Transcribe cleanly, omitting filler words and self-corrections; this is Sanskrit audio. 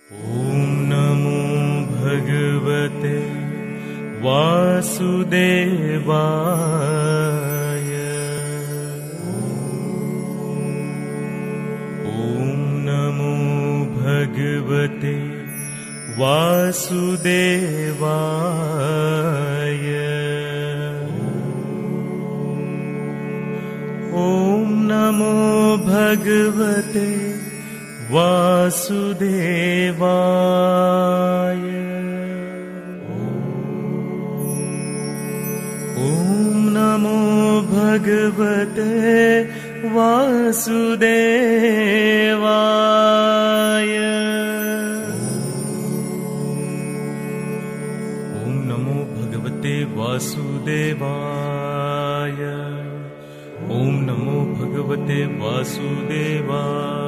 ॐ नमो भगवते वासुदेवाय। ॐ नमो भगवते वासुदेवाय। ॐ नमो भगवते वासुदेवाय। ॐ नमो भगवते वासुदेवाय। ॐ नमो भगवते वासुदेवाय। ॐ नमो भगवते वासुदेवाय।